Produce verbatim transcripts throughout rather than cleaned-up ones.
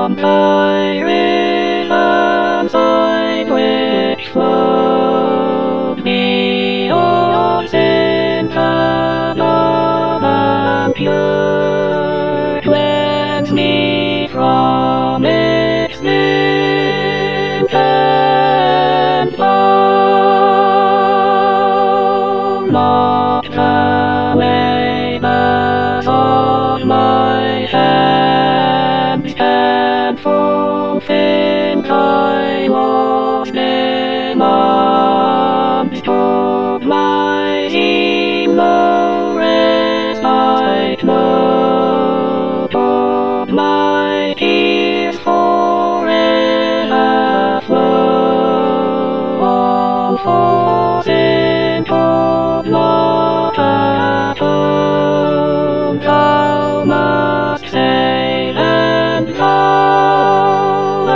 from thy rhythms side which flowed me on sin calm and pure, cleanse me from its link and foul, not away the of my hands can fulfill thy lost demands, to my zeal no respite know, to my tears forever flow, all for sin to blot atone. Thou must save and thou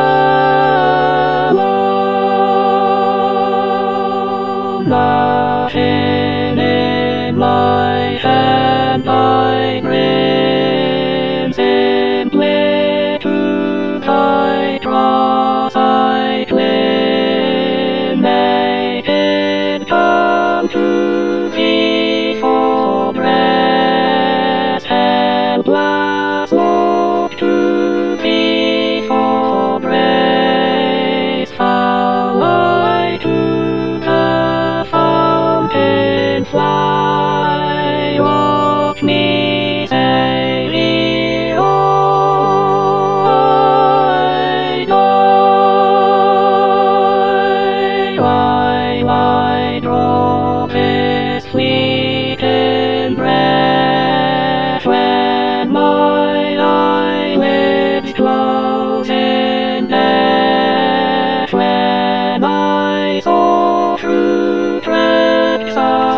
alone. Nothing in my hand I bring, simply to thy cross I cling. Make it come to thee for breath, helpless look to thee for grace. Foul I to the fountain fly, watch me safely o'er I die, while I draw this fleeting breath, when my eyelids close in death, when I soar through tracks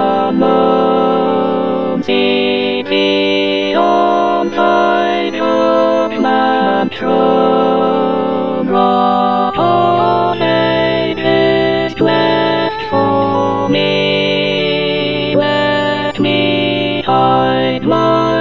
unknown, see thee on thy judgment throne. Rock of ages cleft for me, let me hide my